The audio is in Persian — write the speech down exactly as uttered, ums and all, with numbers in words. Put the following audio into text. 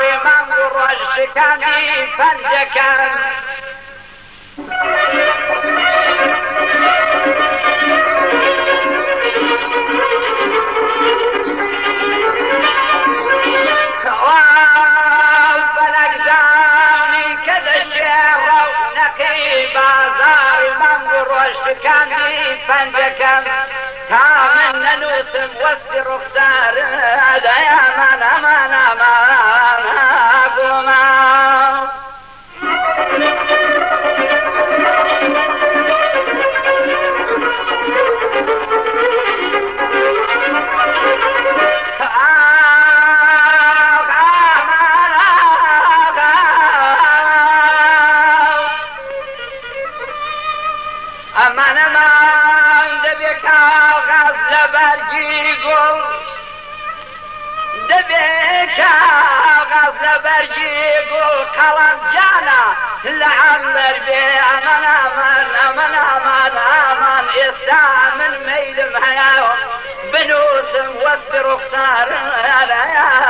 من ڕۆژەکانی پەنجەکەم شكاني فنجكم كامل ننوسم وسط رخسار هذا يا من أمان أمان أقوما أمان أمان دبيك آغاز لبرجي قل دبيك آغاز لبرجي قل قلم جانا لعمر بي أمان أمان أمان أمان أمان إسلام من ميل محيا بنوسم وسط رخصار هذا يا